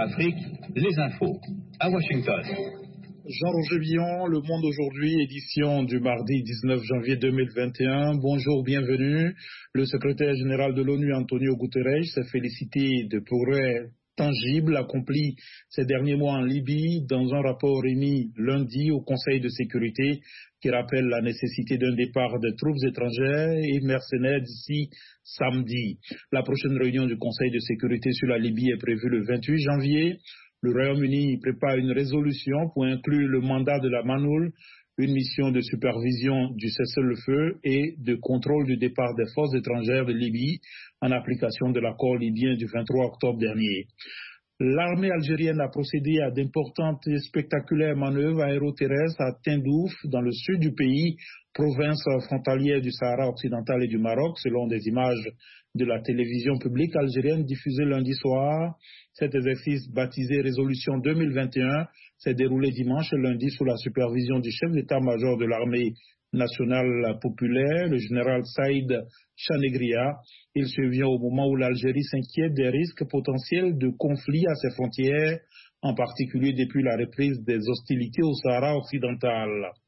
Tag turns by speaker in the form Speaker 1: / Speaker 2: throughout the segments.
Speaker 1: Afrique, les infos. À Washington.
Speaker 2: Jean-Roger Billon, Le Monde aujourd'hui, édition du mardi 19 janvier 2021. Bonjour, bienvenue. Le secrétaire général de l'ONU, Antonio Guterres, s'est félicité de progrès tangibles accomplis ces derniers mois en Libye dans un rapport émis lundi au Conseil de sécurité qui rappelle la nécessité d'un départ des troupes étrangères et mercenaires d'ici samedi. La prochaine réunion du Conseil de sécurité sur la Libye est prévue le 28 janvier. Le Royaume-Uni prépare une résolution pour inclure le mandat de la MANUL, une mission de supervision du cessez-le-feu et de contrôle du départ des forces étrangères de Libye en application de l'accord libyen du 23 octobre dernier. L'armée algérienne a procédé à d'importantes et spectaculaires manœuvres aéroterrestres à Tindouf, dans le sud du pays, province frontalière du Sahara occidental et du Maroc, selon des images de la télévision publique algérienne diffusée lundi soir. Cet exercice, baptisé Résolution 2021, s'est déroulé dimanche et lundi sous la supervision du chef d'état-major de l'armée nationale populaire, le général Saïd Chanegria. Il survient au moment où l'Algérie s'inquiète des risques potentiels de conflits à ses frontières, en particulier depuis la reprise des hostilités au Sahara occidental.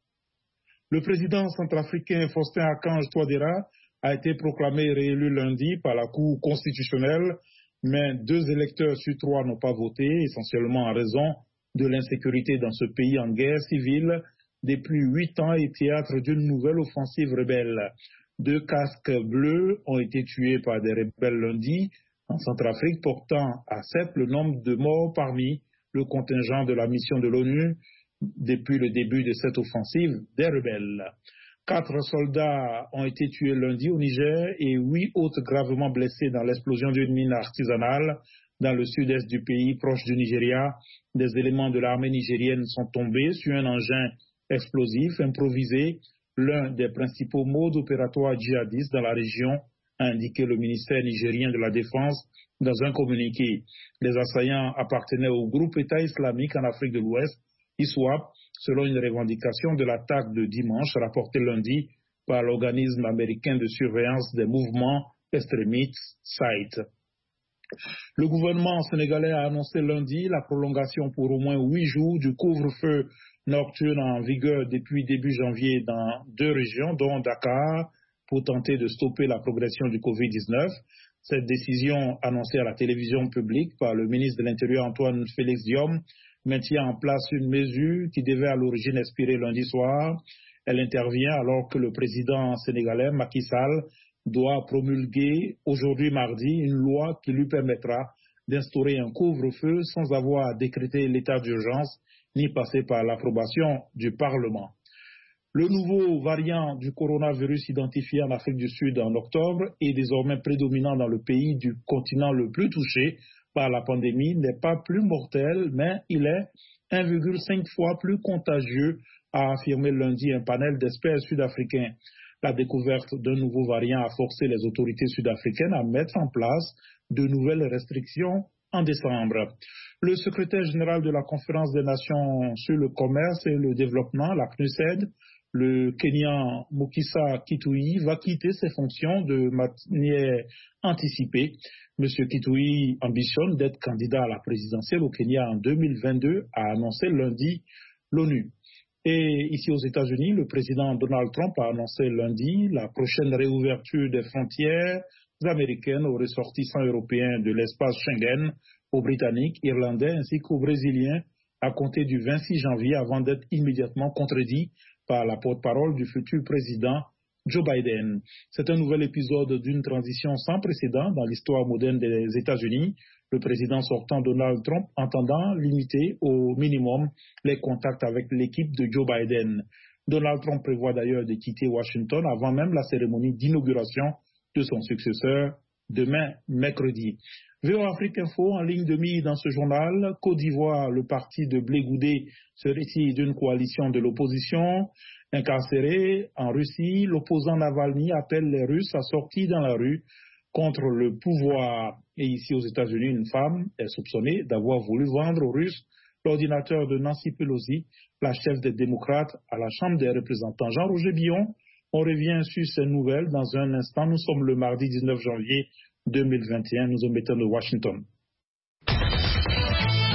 Speaker 2: Le président centrafricain Faustin Archange Touadéra a été proclamé réélu lundi par la Cour constitutionnelle, mais 2 électeurs sur 3 n'ont pas voté, essentiellement en raison de l'insécurité dans ce pays en guerre civile depuis 8 ans et théâtre d'une nouvelle offensive rebelle. 2 casques bleus ont été tués par des rebelles lundi en Centrafrique, portant à 7 le nombre de morts parmi le contingent de la mission de l'ONU depuis le début de cette offensive des rebelles. 4 soldats ont été tués lundi au Niger et 8 autres gravement blessés dans l'explosion d'une mine artisanale dans le sud-est du pays, proche du Nigeria. Des éléments de l'armée nigérienne sont tombés sur un engin explosif improvisé, l'un des principaux modes opératoires djihadistes dans la région, a indiqué le ministère nigérien de la Défense dans un communiqué. Les assaillants appartenaient au groupe État islamique en Afrique de l'Ouest, ISWAP, selon une revendication de l'attaque de dimanche rapportée lundi par l'organisme américain de surveillance des mouvements extrémistes, SITE. Le gouvernement sénégalais a annoncé lundi la prolongation pour au moins 8 jours du couvre-feu nocturne en vigueur depuis début janvier dans 2 régions, dont Dakar, pour tenter de stopper la progression du Covid-19. Cette décision, annoncée à la télévision publique par le ministre de l'Intérieur Antoine Félix Diome, maintient en place une mesure qui devait à l'origine expirer lundi soir. Elle intervient alors que le président sénégalais Macky Sall doit promulguer aujourd'hui mardi une loi qui lui permettra d'instaurer un couvre-feu sans avoir à décréter l'état d'urgence ni passer par l'approbation du Parlement. Le nouveau variant du coronavirus identifié en Afrique du Sud en octobre est désormais prédominant dans le pays du continent le plus touché par la pandémie, n'est pas plus mortel, mais il est 1,5 fois plus contagieux, a affirmé lundi un panel d'experts sud-africains. La découverte d'un nouveau variant a forcé les autorités sud-africaines à mettre en place de nouvelles restrictions en décembre. Le secrétaire général de la Conférence des Nations sur le commerce et le développement, la CNUSED, le Kenyan Mukisa Kitui, va quitter ses fonctions de manière anticipée. M. Kitui ambitionne d'être candidat à la présidentielle au Kenya en 2022, a annoncé lundi l'ONU. Et ici aux États-Unis, le président Donald Trump a annoncé lundi la prochaine réouverture des frontières américaines aux ressortissants européens de l'espace Schengen, aux Britanniques, Irlandais ainsi qu'aux Brésiliens à compter du 26 janvier avant d'être immédiatement contredit par la porte-parole du futur président Joe Biden. C'est un nouvel épisode d'une transition sans précédent dans l'histoire moderne des États-Unis. Le président sortant Donald Trump entendant limiter au minimum les contacts avec l'équipe de Joe Biden. Donald Trump prévoit d'ailleurs de quitter Washington avant même la cérémonie d'inauguration de son successeur demain mercredi. VOA Afrique Info en ligne de mire dans ce journal. Côte d'Ivoire, le parti de Blé Goudé se retire d'une coalition de l'opposition. Incarcéré en Russie, l'opposant Navalny appelle les Russes à sortir dans la rue contre le pouvoir. Et ici aux États-Unis, une femme est soupçonnée d'avoir voulu vendre aux Russes l'ordinateur de Nancy Pelosi, la chef des démocrates à la Chambre des représentants. Jean-Roger Billon, on revient sur ces nouvelles dans un instant. Nous sommes le mardi 19 janvier 2021, nous émettons de Washington.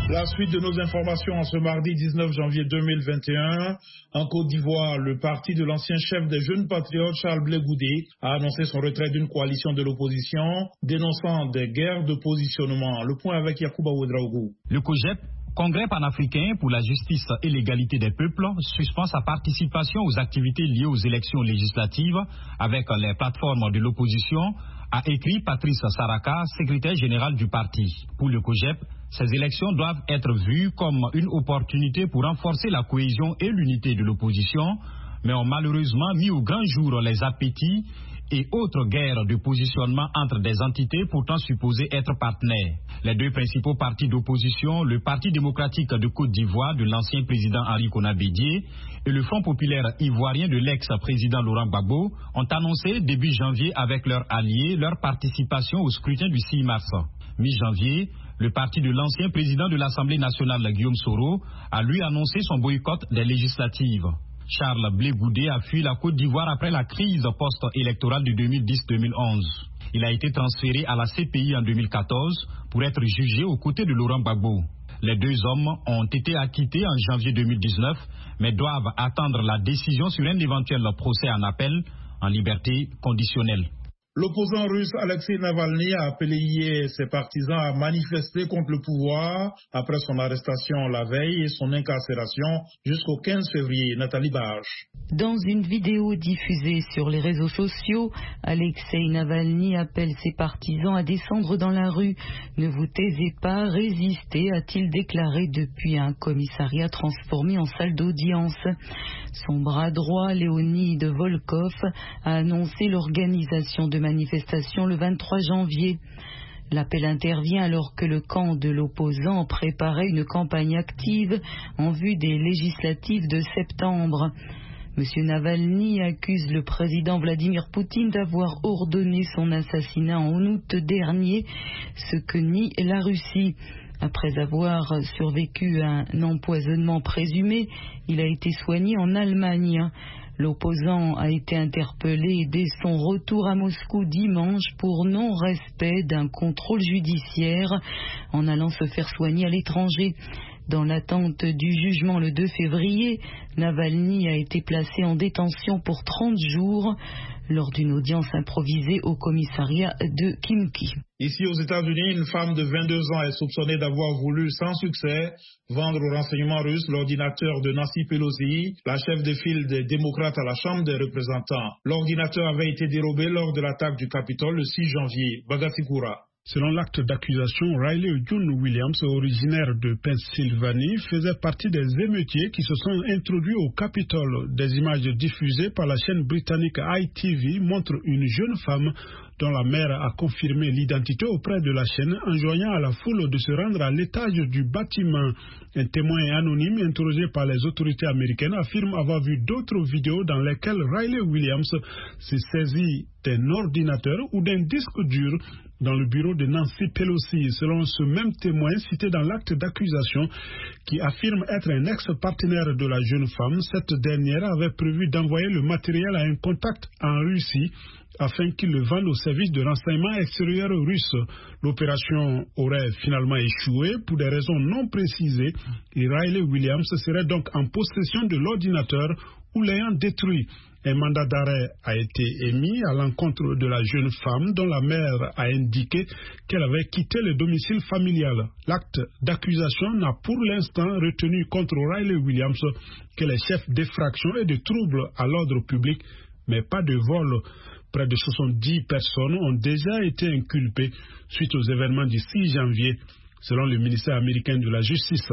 Speaker 2: La suite de nos informations en ce mardi 19 janvier 2021. En Côte d'Ivoire, le parti de l'ancien chef des Jeunes Patriotes, Charles Blé Goudé, a annoncé son retrait d'une coalition de l'opposition, dénonçant des guerres de positionnement. Le point avec Yacouba Ouedraogo.
Speaker 3: Le COJEP, Congrès panafricain pour la justice et l'égalité des peuples, suspend sa participation aux activités liées aux élections législatives avec les plateformes de l'opposition, a écrit Patrice Saraka, secrétaire général du parti. Pour le COJEP, ces élections doivent être vues comme une opportunité pour renforcer la cohésion et l'unité de l'opposition, mais ont malheureusement mis au grand jour les appétits et autres guerres de positionnement entre des entités pourtant supposées être partenaires. Les deux principaux partis d'opposition, le Parti démocratique de Côte d'Ivoire de l'ancien président Henri Konan Bédié et le Front populaire ivoirien de l'ex-président Laurent Gbagbo, ont annoncé début janvier avec leurs alliés leur participation au scrutin du 6 mars. Mi-janvier, le parti de l'ancien président de l'Assemblée nationale Guillaume Soro a lui annoncé son boycott des législatives. Charles Blé Goudé a fui la Côte d'Ivoire après la crise post-électorale de 2010-2011. Il a été transféré à la CPI en 2014 pour être jugé aux côtés de Laurent Gbagbo. Les deux hommes ont été acquittés en janvier 2019, mais doivent attendre la décision sur un éventuel procès en appel en liberté conditionnelle.
Speaker 2: L'opposant russe Alexei Navalny a appelé hier ses partisans à manifester contre le pouvoir après son arrestation la veille et son incarcération jusqu'au 15 février. Nathalie Barge.
Speaker 4: Dans une vidéo diffusée sur les réseaux sociaux, Alexei Navalny appelle ses partisans à descendre dans la rue. Ne vous taisez pas, résistez, a-t-il déclaré depuis un commissariat transformé en salle d'audience. Son bras droit, Léonid Volkov, a annoncé l'organisation de manifestations le 23 janvier. L'appel intervient alors que le camp de l'opposant préparait une campagne active en vue des législatives de septembre. M. Navalny accuse le président Vladimir Poutine d'avoir ordonné son assassinat en août dernier, ce que nie la Russie. Après avoir survécu à un empoisonnement présumé, il a été soigné en Allemagne. L'opposant a été interpellé dès son retour à Moscou dimanche pour non-respect d'un contrôle judiciaire en allant se faire soigner à l'étranger. Dans l'attente du jugement le 2 février, Navalny a été placé en détention pour 30 jours lors d'une audience improvisée au commissariat de Khimki.
Speaker 2: Ici aux États-Unis, une femme de 22 ans est soupçonnée d'avoir voulu sans succès vendre aux renseignements russes l'ordinateur de Nancy Pelosi, la chef de file des démocrates à la Chambre des représentants. L'ordinateur avait été dérobé lors de l'attaque du Capitole le 6 janvier. Bagasikura.
Speaker 5: Selon l'acte d'accusation, Riley June Williams, originaire de Pennsylvanie, faisait partie des émeutiers qui se sont introduits au Capitole. Des images diffusées par la chaîne britannique ITV montrent une jeune femme dont la mère a confirmé l'identité auprès de la chaîne, enjoignant à la foule de se rendre à l'étage du bâtiment. Un témoin anonyme interrogé par les autorités américaines affirme avoir vu d'autres vidéos dans lesquelles Riley Williams se saisit d'un ordinateur ou d'un disque dur dans le bureau de Nancy Pelosi, selon ce même témoin cité dans l'acte d'accusation qui affirme être un ex-partenaire de la jeune femme. Cette dernière avait prévu d'envoyer le matériel à un contact en Russie afin qu'il le vende au service de renseignement extérieur russe. L'opération aurait finalement échoué pour des raisons non précisées et Riley Williams serait donc en possession de l'ordinateur ou l'ayant détruit. Un mandat d'arrêt a été émis à l'encontre de la jeune femme dont la mère a indiqué qu'elle avait quitté le domicile familial. L'acte d'accusation n'a pour l'instant retenu contre Riley Williams que les chefs d'effraction et de troubles à l'ordre public, mais pas de vol. Près de 70 personnes ont déjà été inculpées suite aux événements du 6 janvier, selon le ministère américain de la Justice.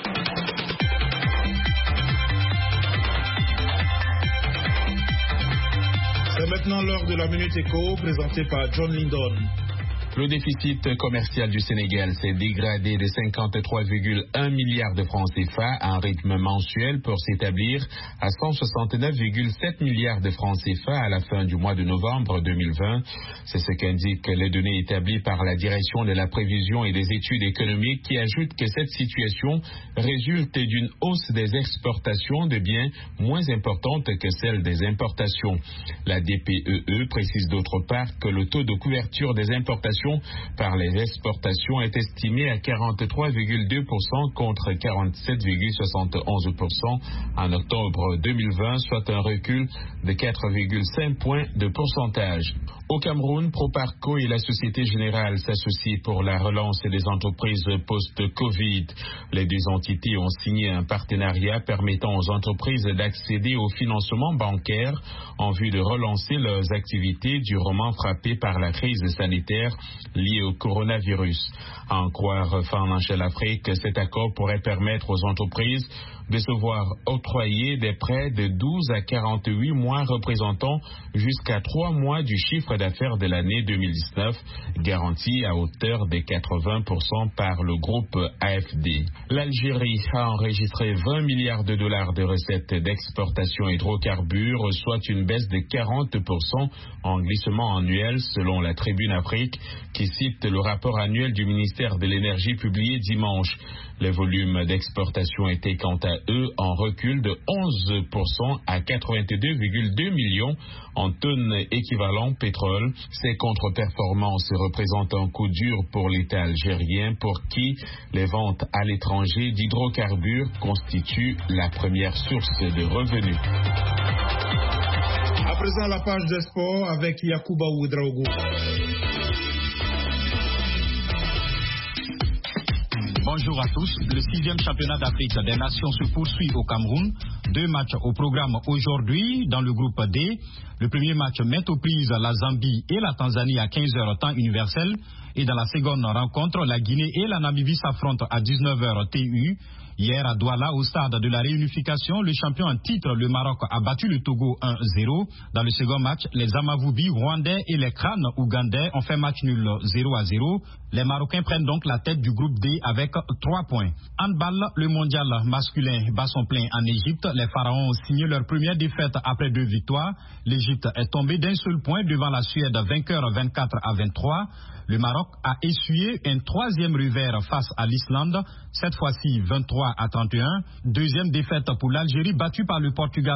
Speaker 2: C'est maintenant l'heure de la Minute Éco, présentée par John Lindon.
Speaker 6: Le déficit commercial du Sénégal s'est dégradé de 53,1 milliards de francs CFA à un rythme mensuel pour s'établir à 169,7 milliards de francs CFA à la fin du mois de novembre 2020. C'est ce qu'indiquent les données établies par la direction de la prévision et des études économiques qui ajoutent que cette situation résulte d'une hausse des exportations de biens moins importante que celle des importations. La DPEE précise d'autre part que le taux de couverture des importations l'augmentation par les exportations est estimée à 43,2% contre 47,71% en octobre 2020, soit un recul de 4,5 points de pourcentage. Au Cameroun, Proparco et la Société Générale s'associent pour la relance des entreprises post-Covid. Les deux entités ont signé un partenariat permettant aux entreprises d'accéder au financement bancaire en vue de relancer leurs activités durement frappées par la crise sanitaire liée au coronavirus. À en croire Financial Afrique, cet accord pourrait permettre aux entreprises de se voir octroyer des prêts de 12 à 48 mois représentant jusqu'à 3 mois du chiffre d'affaires de l'année 2019, garanti à hauteur de 80% par le groupe AFD. L'Algérie a enregistré 20 milliards de dollars de recettes d'exportation hydrocarbures, soit une baisse de 40% en glissement annuel selon la Tribune Afrique qui cite le rapport annuel du ministère de l'Énergie publié dimanche. Les volumes d'exportation étaient quant à eux en recul de 11% à 82,2 millions en tonnes équivalent pétrole. Ces contre-performances représentent un coup dur pour l'État algérien pour qui les ventes à l'étranger d'hydrocarbures constituent la première source de revenus.
Speaker 2: À présent, la page des sports avec Yacouba Ouedraogo.
Speaker 3: Bonjour à tous. Le 6e championnat d'Afrique des Nations se poursuit au Cameroun. 2 matchs au programme aujourd'hui dans le groupe D. Le premier match met aux prises la Zambie et la Tanzanie à 15h temps universel. Et dans la seconde rencontre, la Guinée et la Namibie s'affrontent à 19h TU. Hier à Douala, au stade de la réunification, le champion en titre, le Maroc, a battu le Togo 1-0. Dans le second match, les Amavoubi rwandais et les Crânes ougandais ont fait match nul 0-0. Les Marocains prennent donc la tête du groupe D avec 3 points. Handball, le mondial masculin bat son plein en Égypte. Les Pharaons ont signé leur première défaite après 2 victoires. L'Égypte est tombée d'un seul point devant la Suède, vainqueur 24-23. Le Maroc a essuyé un 3e revers face à l'Islande, cette fois-ci 23-31. Deuxième défaite pour l'Algérie, battue par le Portugal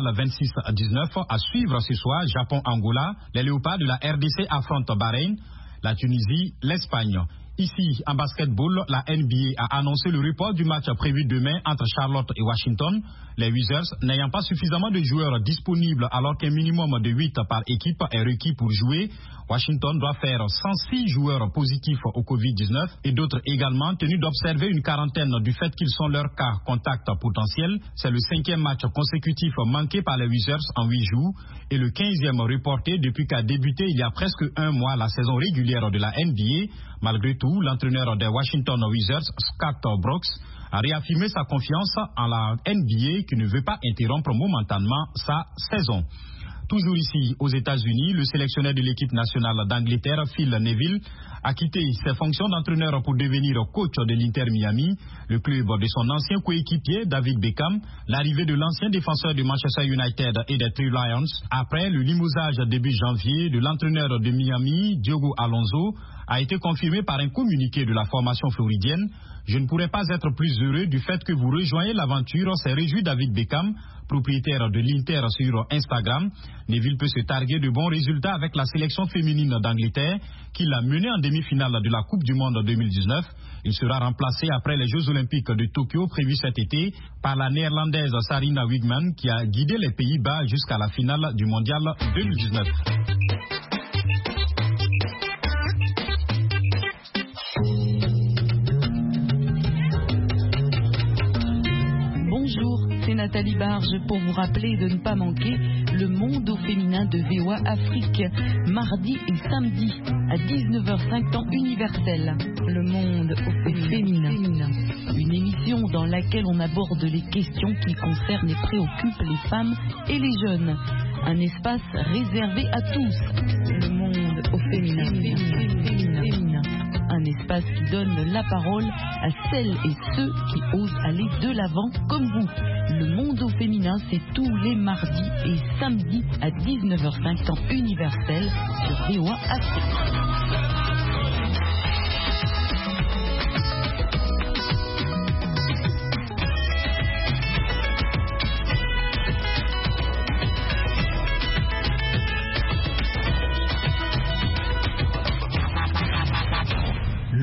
Speaker 3: 26-19. À suivre ce soir, Japon-Angola. Les Léopards de la RDC affrontent Bahreïn, la Tunisie, l'Espagne. Ici, en basketball, la NBA a annoncé le report du match prévu demain entre Charlotte et Washington. Les Wizards, n'ayant pas suffisamment de joueurs disponibles alors qu'un minimum de 8 par équipe est requis pour jouer, Washington doit faire 106 joueurs positifs au Covid-19 et d'autres également tenus d'observer une quarantaine du fait qu'ils sont leurs cas contacts potentiels. C'est le 5e match consécutif manqué par les Wizards en 8 jours et le 15e reporté depuis qu'a débuté il y a presque un mois la saison régulière de la NBA. Malgré tout, l'entraîneur des Washington Wizards, Scott Brooks, a réaffirmé sa confiance en la NBA qui ne veut pas interrompre momentanément sa saison. Toujours ici aux États-Unis, le sélectionneur de l'équipe nationale d'Angleterre, Phil Neville, a quitté ses fonctions d'entraîneur pour devenir coach de l'Inter Miami, le club de son ancien coéquipier David Beckham, l'arrivée de l'ancien défenseur de Manchester United et des Three Lions, après le limogeage début janvier de l'entraîneur de Miami, Diogo Alonso, a été confirmé par un communiqué de la formation floridienne. Je ne pourrais pas être plus heureux du fait que vous rejoignez l'aventure, s'est réjoui David Beckham, propriétaire de l'Inter sur Instagram. Neville peut se targuer de bons résultats avec la sélection féminine d'Angleterre, qui l'a menée en demi-finale de la Coupe du Monde 2019. Il sera remplacé après les Jeux Olympiques de Tokyo prévus cet été par la néerlandaise Sarina Wiegman, qui a guidé les Pays-Bas jusqu'à la finale du Mondial 2019.
Speaker 4: C'est Nathalie Barge pour vous rappeler de ne pas manquer le monde au féminin de VOA Afrique, mardi et samedi à 19h05 temps universel. Le monde au féminin. Une émission dans laquelle on aborde les questions qui concernent et préoccupent les femmes et les jeunes. Un espace réservé à tous. Le monde au féminin. Un espace qui donne la parole à celles et ceux qui osent aller de l'avant comme vous. Le monde au féminin, c'est tous les mardis et samedis à 19h05 temps universel sur VOA Afrique.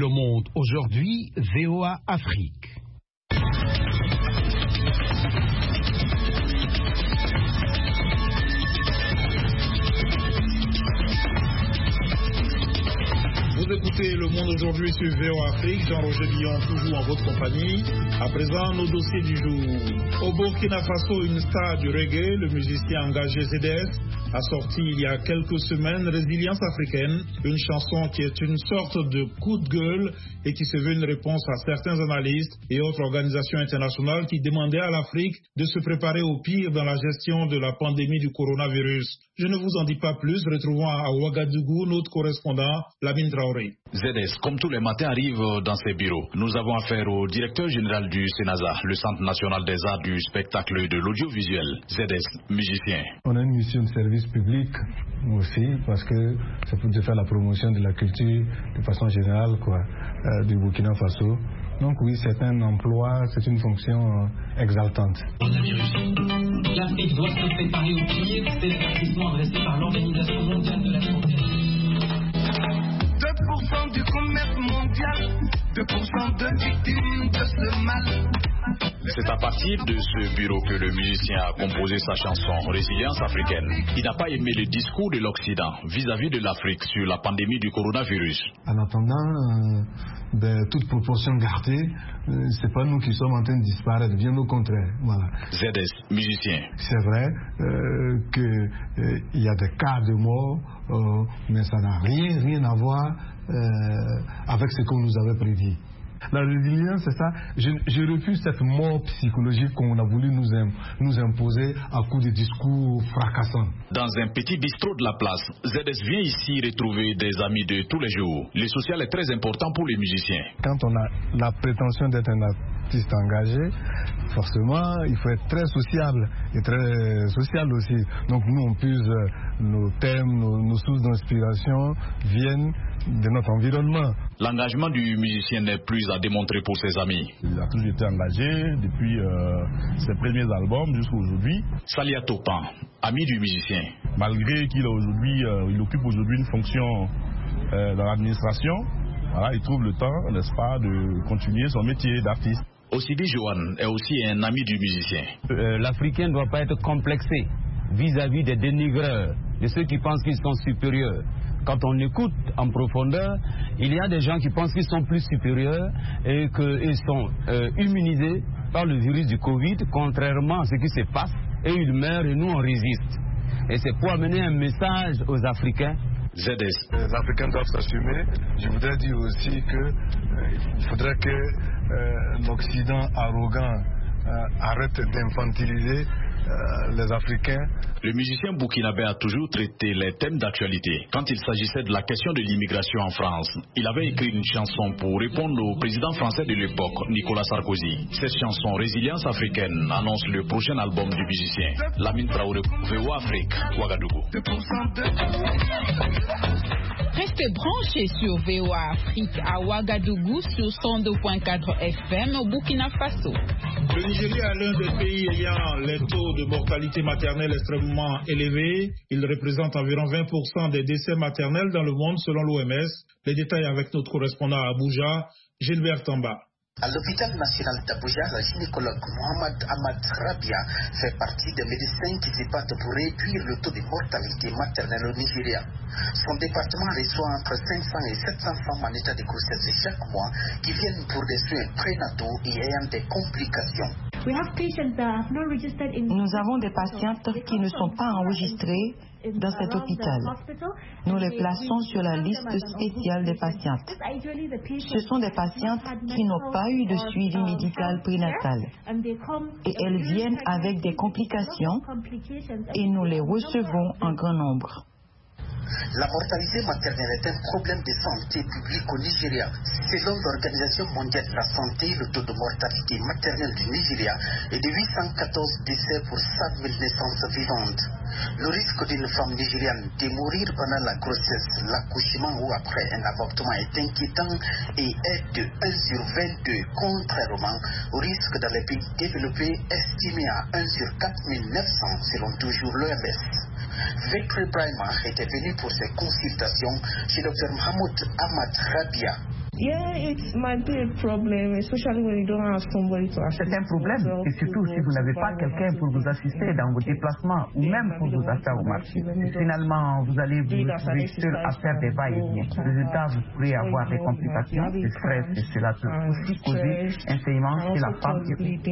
Speaker 7: Le Monde aujourd'hui, VOA Afrique.
Speaker 2: Vous écoutez Le Monde aujourd'hui sur VOA Afrique. Jean-Roger Billon, toujours en votre compagnie. À présent, nos dossiers du jour. Au Burkina Faso, une star du reggae, le musicien engagé ZDS, a sorti il y a quelques semaines Résilience africaine, une chanson qui est une sorte de coup de gueule et qui se veut une réponse à certains analystes et autres organisations internationales qui demandaient à l'Afrique de se préparer au pire dans la gestion de la pandémie du coronavirus. Je ne vous en dis pas plus, retrouvons à Ouagadougou notre correspondant, Lamine Traoré.
Speaker 8: ZS, comme tous les matins, arrive dans ses bureaux. Nous avons affaire au directeur général du CENASA, le Centre national des arts du spectacle et de l'audiovisuel. ZS, musicien.
Speaker 9: On a une mission de service public aussi, parce que c'est pour faire la promotion de la culture de façon générale, du Burkina Faso. Donc oui, c'est un emploi, c'est une fonction exaltante.
Speaker 10: L'Afrique doit se préparer au pire, c'est l'avertissement adressé par l'Organisation mondiale de la santé.
Speaker 11: 2% du commerce mondial, 2% de victimes de ce mal.
Speaker 8: C'est à partir de ce bureau que le musicien a composé sa chanson Résilience africaine. Il n'a pas aimé le discours de l'Occident vis-à-vis de l'Afrique sur la pandémie du coronavirus.
Speaker 9: En attendant, toute proportion gardée, c'est pas nous qui sommes en train de disparaître, bien au contraire. Voilà.
Speaker 8: ZS, musicien.
Speaker 9: C'est vrai qu'il y a des cas de mort, mais ça n'a rien à voir avec ce qu'on nous avait prédit. La résilience, c'est ça. Je refuse cette mort psychologique qu'on a voulu nous imposer à coup de discours fracassants.
Speaker 8: Dans un petit bistrot de la place, ZS vient ici retrouver des amis de tous les jours. Le social est très important pour les musiciens.
Speaker 9: Quand on a la prétention d'être un artiste engagé, forcément, il faut être très sociable et très social aussi. Donc nous, on puise nos thèmes, nos sources d'inspiration viennent de notre environnement.
Speaker 8: L'engagement du musicien n'est plus à démontrer pour ses amis.
Speaker 12: Il a toujours été engagé depuis ses premiers albums jusqu'à aujourd'hui.
Speaker 8: Salia Topan, ami du musicien.
Speaker 12: Malgré qu'il il occupe aujourd'hui une fonction dans l'administration, voilà, il trouve le temps, n'est-ce pas, de continuer son métier d'artiste.
Speaker 8: Osidi Johan est aussi un ami du musicien.
Speaker 13: L'Africain ne doit pas être complexé vis-à-vis des dénigreurs, de ceux qui pensent qu'ils sont supérieurs. Quand on écoute en profondeur, il y a des gens qui pensent qu'ils sont plus supérieurs et qu'ils sont immunisés par le virus du Covid, contrairement à ce qui se passe, et ils meurent et nous on résiste. Et c'est pour amener un message aux Africains.
Speaker 8: ZS.
Speaker 9: Les Africains doivent s'assumer. Je voudrais dire aussi qu'il faudrait que l'Occident arrogant arrête d'infantiliser les Africains.
Speaker 8: Le musicien burkinabé a toujours traité les thèmes d'actualité. Quand il s'agissait de la question de l'immigration en France, il avait écrit une chanson pour répondre au président français de l'époque, Nicolas Sarkozy. Cette chanson, Résilience africaine, annonce le prochain album du musicien. Lamine Traoré, VOA Afrique, Ouagadougou.
Speaker 14: Restez branchés sur VOA Afrique à Ouagadougou sur 102.4 FM au Burkina Faso.
Speaker 2: Le Nigeria est l'un des pays ayant les taux de mortalité maternelle extrêmement élevés. Il représente environ 20% des décès maternels dans le monde selon l'OMS. Les détails avec notre correspondant à Abuja, Gilbert Tamba.
Speaker 15: À l'hôpital national d'Abuja, la gynécologue Mohamed Ahmad Rabia fait partie des médecins qui se battent pour réduire le taux de mortalité maternelle au Nigeria. Son département reçoit entre 500 et 700 femmes en état de grossesse chaque mois qui viennent pour des soins prénataux et ayant des complications.
Speaker 4: Nous avons des patientes qui ne sont pas enregistrées dans cet hôpital. Nous les plaçons sur la liste spéciale des patientes. Ce sont des patientes qui n'ont pas eu de suivi médical prénatal. Et elles viennent avec des complications et nous les recevons en grand nombre.
Speaker 15: La mortalité maternelle est un problème de santé publique au Nigeria. Selon l'Organisation mondiale de la santé, le taux de mortalité maternelle du Nigeria est de 814 décès pour 100 000 naissances vivantes. Le risque d'une femme nigériane de mourir pendant la grossesse, l'accouchement ou après un avortement est inquiétant et est de 1 sur 22, contrairement au risque dans les pays développés estimé à 1 sur 4 900 selon toujours l'OMS. Victor Brahima était venu pour ses consultations chez Dr Mahmoud Ahmad Rabia.
Speaker 16: C'est un problème, et surtout si vous n'avez pas quelqu'un pour vous assister dans vos déplacements ou même pour vous achats au marché. Et finalement, vous allez vous retrouver seul à faire des va-et-vient. Résultat, vous pourrez avoir des complications, des stress, et cela peut aussi causer un saignement chez la femme.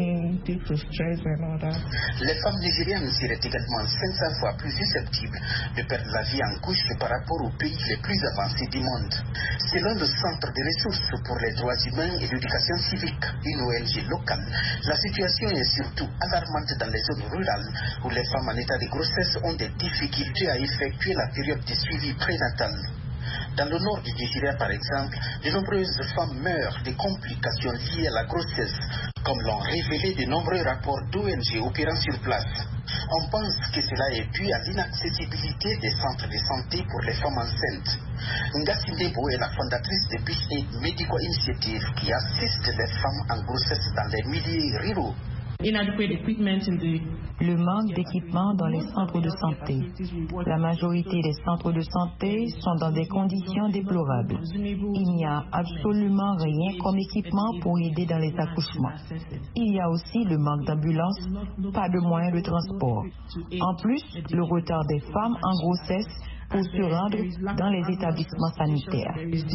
Speaker 15: Les femmes nigériennes seraient également 500 fois plus susceptibles de perdre la vie en couche par rapport aux pays les plus avancés du monde. Selon le Centre de ressources pour les droits humains et l'éducation civique, une ONG locale, la situation est surtout alarmante dans les zones rurales où les femmes en état de grossesse ont des difficultés à effectuer la période de suivi prénatal. Dans le nord du Nigeria, par exemple, de nombreuses femmes meurent de complications liées à la grossesse, comme l'ont révélé de nombreux rapports d'ONG opérant sur place. On pense que cela est dû à l'inaccessibilité des centres de santé pour les femmes enceintes. Ngassi Ndebo est la fondatrice de Peace Aid Medical Initiative qui assiste les femmes en grossesse dans les milieux ruraux.
Speaker 4: Le manque d'équipement dans les centres de santé. La majorité des centres de santé sont dans des conditions déplorables. Il n'y a absolument rien comme équipement pour aider dans les accouchements. Il y a aussi le manque d'ambulances, pas de moyens de transport. En plus, le retard des femmes en grossesse pour se rendre dans les établissements sanitaires.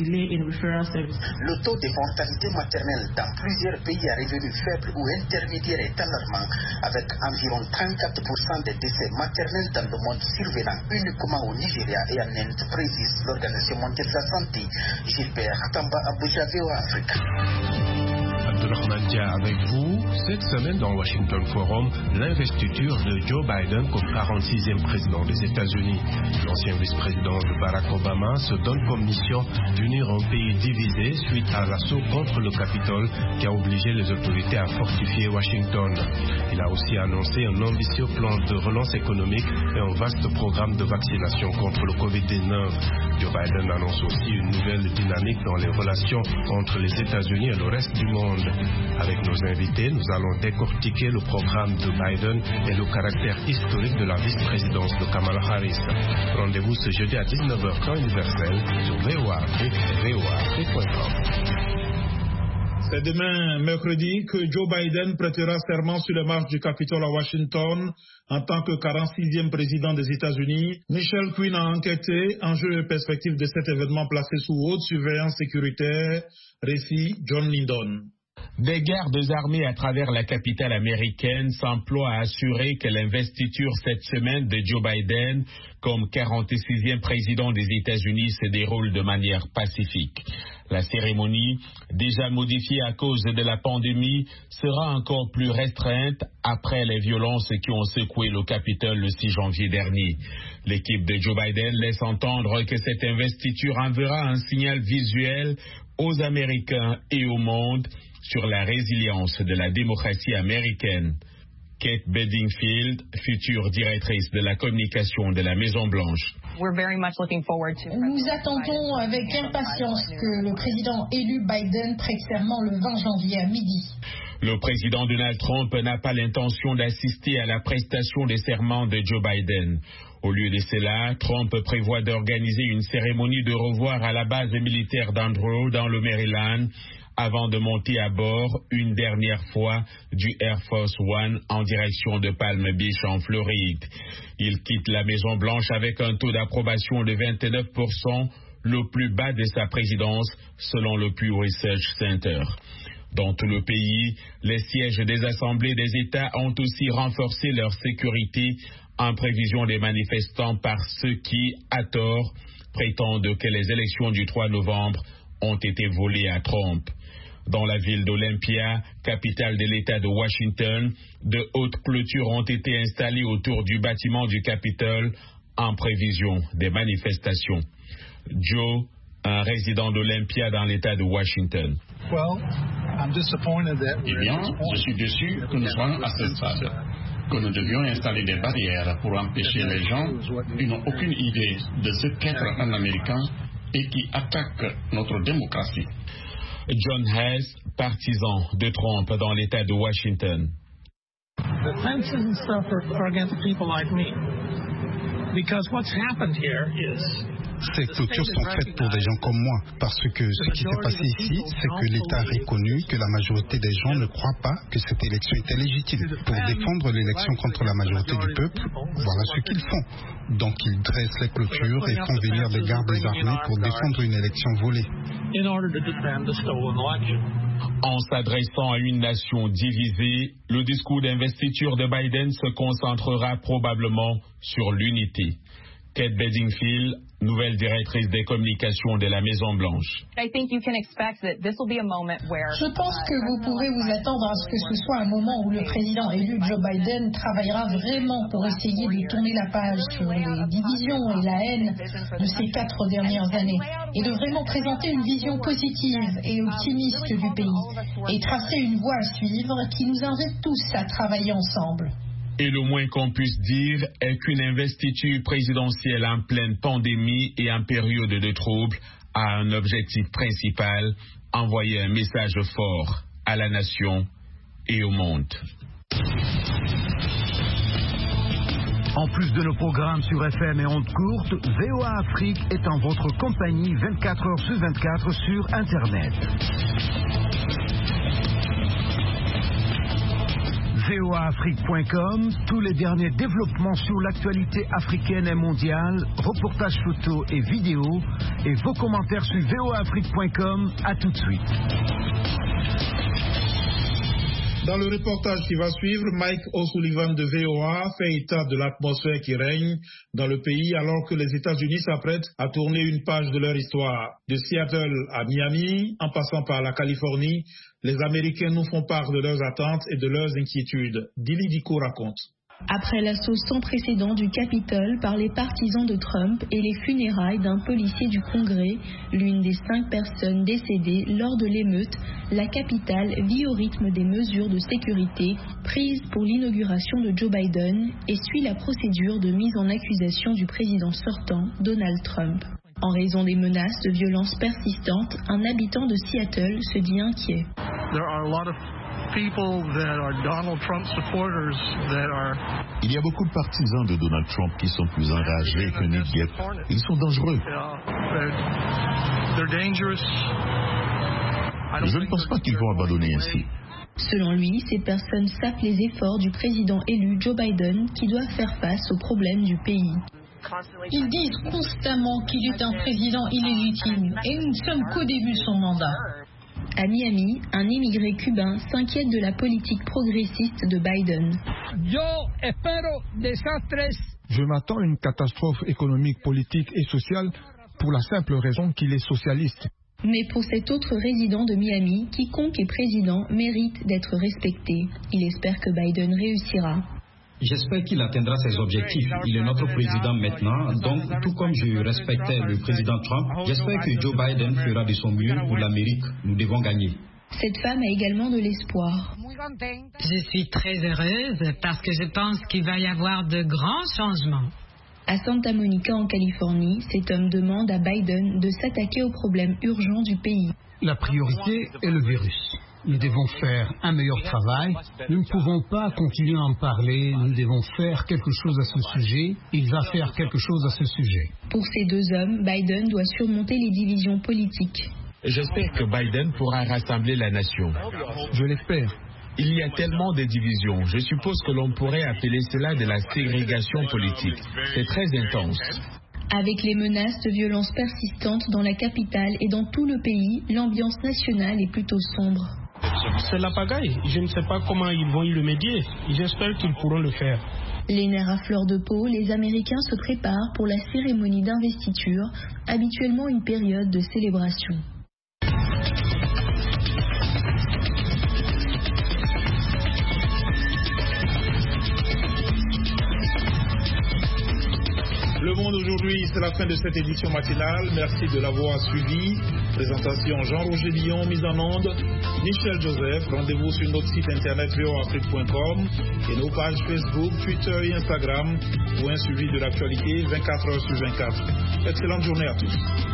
Speaker 15: Le taux de mortalité maternelle dans plusieurs pays à revenus faibles ou intermédiaires est alarmant, avec environ 34% des décès maternels dans le monde survenant uniquement au Nigeria et en Inde, précise l'Organisation mondiale de la santé. Gilbert Tamba, Abuja, VOA Afrique.
Speaker 17: Abdulrahman Dia avec vous. Cette semaine dans Washington Forum, l'investiture de Joe Biden comme 46e président des États-Unis. L'ancien vice-président de Barack Obama se donne comme mission d'unir un pays divisé suite à l'assaut contre le Capitole qui a obligé les autorités à fortifier Washington. Il a aussi annoncé un ambitieux plan de relance économique et un vaste programme de vaccination contre le Covid-19. Joe Biden annonce aussi une nouvelle dynamique dans les relations entre les États-Unis et le reste du monde. Avec nos invités, nous allons décortiquer le programme de Biden et le caractère historique de la vice-présidence de Kamala Harris. Rendez-vous ce jeudi à 19h temps universel sur VOA Afrique et voaafrique.com.
Speaker 2: C'est demain, mercredi, que Joe Biden prêtera serment sur les marches du Capitole à Washington en tant que 46e président des États-Unis. Michel Quinn a enquêté, enjeux et perspectives de cet événement placé sous haute surveillance sécuritaire. Récit John Lindon.
Speaker 6: Des gardes armés à travers la capitale américaine s'emploient à assurer que l'investiture cette semaine de Joe Biden comme 46e président des États-Unis se déroule de manière pacifique. La cérémonie, déjà modifiée à cause de la pandémie, sera encore plus restreinte après les violences qui ont secoué le Capitole le 6 janvier dernier. L'équipe de Joe Biden laisse entendre que cette investiture enverra un signal visuel aux Américains et au monde sur la résilience de la démocratie américaine. Kate Bedingfield, future directrice de la communication de la Maison-Blanche.
Speaker 18: Nous attendons avec impatience que le président élu Biden prête serment le 20 janvier à midi.
Speaker 6: Le président Donald Trump n'a pas l'intention d'assister à la prestation des serments de Joe Biden. Au lieu de cela, Trump prévoit d'organiser une cérémonie de revoir à la base militaire d'Andrew dans le Maryland avant de monter à bord une dernière fois du Air Force One en direction de Palm Beach en Floride. Il quitte la Maison-Blanche avec un taux d'approbation de 29%, le plus bas de sa présidence selon le Pew Research Center. Dans tout le pays, les sièges des assemblées des États ont aussi renforcé leur sécurité en prévision des manifestants par ceux qui, à tort, prétendent que les élections du 3 novembre ont été volées à Trump. Dans la ville d'Olympia, capitale de l'État de Washington, de hautes clôtures ont été installées autour du bâtiment du Capitole en prévision des manifestations. Joe, un résident d'Olympia dans l'État de Washington.
Speaker 19: Eh bien, je suis déçu que nous soyons à ce stade, que nous devions installer des barrières pour empêcher les gens qui n'ont aucune idée de ce qu'être un Américain et qui attaquent notre démocratie.
Speaker 6: John Hess, partisan de Trump dans l'État de Washington.
Speaker 20: The fences and stuff are against people like me. Because what's happened here is
Speaker 21: ces clôtures sont faites pour des gens comme moi. Parce que ce qui s'est passé ici, c'est que l'État a reconnu que la majorité des gens ne croient pas que cette élection était légitime. Pour défendre l'élection contre la majorité du peuple, voilà ce qu'ils font. Donc ils dressent les clôtures et font venir des gardes des armées pour défendre une élection volée.
Speaker 6: En s'adressant à une nation divisée, le discours d'investiture de Biden se concentrera probablement sur l'unité. Kate Bedingfield, nouvelle directrice des communications de la Maison-Blanche.
Speaker 18: Je pense que vous pourrez vous attendre à ce que ce soit un moment où le président élu Joe Biden travaillera vraiment pour essayer de tourner la page sur les divisions et la haine de ces 4 dernières années et de vraiment présenter une vision positive et optimiste du pays et tracer une voie à suivre qui nous invite tous à travailler ensemble.
Speaker 6: Et le moins qu'on puisse dire est qu'une investiture présidentielle en pleine pandémie et en période de trouble a un objectif principal, envoyer un message fort à la nation et au monde.
Speaker 7: En plus de nos programmes sur FM et ondes courtes, VOA Afrique est en votre compagnie 24 heures sur 24 sur Internet. voaafrique.com, tous les derniers développements sur l'actualité africaine et mondiale, reportages photos et vidéos, et vos commentaires sur voaafrique.com. À tout de suite.
Speaker 2: Dans le reportage qui va suivre, Mike O'Sullivan de VOA fait état de l'atmosphère qui règne dans le pays alors que les États-Unis s'apprêtent à tourner une page de leur histoire. De Seattle à Miami, en passant par la Californie, les Américains nous font part de leurs attentes et de leurs inquiétudes. Dili Diko raconte.
Speaker 22: Après l'assaut sans précédent du Capitole par les partisans de Trump et les funérailles d'un policier du Congrès, l'une des 5 personnes décédées lors de l'émeute, la capitale vit au rythme des mesures de sécurité prises pour l'inauguration de Joe Biden et suit la procédure de mise en accusation du président sortant, Donald Trump. En raison des menaces de violence persistantes, un habitant de Seattle se dit inquiet.
Speaker 23: Il y a beaucoup de partisans de Donald Trump qui sont plus enragés que Nick Gep. Ils sont dangereux. Je ne pense pas qu'ils vont abandonner ainsi.
Speaker 22: Selon lui, ces personnes sapent les efforts du président élu Joe Biden qui doit faire face aux problèmes du pays.
Speaker 18: Ils disent constamment qu'il est un président illégitime et nous ne sommes qu'au début de son mandat.
Speaker 22: À Miami, un immigré cubain s'inquiète de la politique progressiste de Biden.
Speaker 24: Je m'attends à une catastrophe économique, politique et sociale pour la simple raison qu'il est socialiste.
Speaker 22: Mais pour cet autre résident de Miami, quiconque est président mérite d'être respecté. Il espère que Biden réussira.
Speaker 3: J'espère qu'il atteindra ses objectifs. Il est notre président maintenant, donc tout comme je respectais le président Trump, j'espère que Joe Biden fera de son mieux pour l'Amérique. Nous devons gagner.
Speaker 22: Cette femme a également de l'espoir.
Speaker 25: Je suis très heureuse parce que je pense qu'il va y avoir de grands changements.
Speaker 22: À Santa Monica, en Californie, cet homme demande à Biden de s'attaquer aux problèmes urgents du pays.
Speaker 26: La priorité est le virus. Nous devons faire un meilleur travail. Nous ne pouvons pas continuer à en parler. Nous devons faire quelque chose à ce sujet. Il va faire quelque chose à ce sujet.
Speaker 22: Pour ces 2 hommes, Biden doit surmonter les divisions politiques.
Speaker 6: J'espère que Biden pourra rassembler la nation.
Speaker 24: Je l'espère.
Speaker 6: Il y a tellement de divisions. Je suppose que l'on pourrait appeler cela de la ségrégation politique. C'est très intense.
Speaker 22: Avec les menaces de violence persistantes dans la capitale et dans tout le pays, l'ambiance nationale est plutôt sombre.
Speaker 27: C'est la pagaille. Je ne sais pas comment ils vont y remédier. J'espère qu'ils pourront le faire.
Speaker 22: Les nerfs à fleur de peau, les Américains se préparent pour la cérémonie d'investiture, habituellement une période de célébration.
Speaker 2: Le Monde aujourd'hui, c'est la fin de cette édition matinale. Merci de l'avoir suivi. Présentation Jean-Roger Lyon, mise en onde Michel Joseph. Rendez-vous sur notre site internet voaafrique.com et nos pages Facebook, Twitter et Instagram pour un suivi de l'actualité 24 heures sur 24. Excellente journée à tous.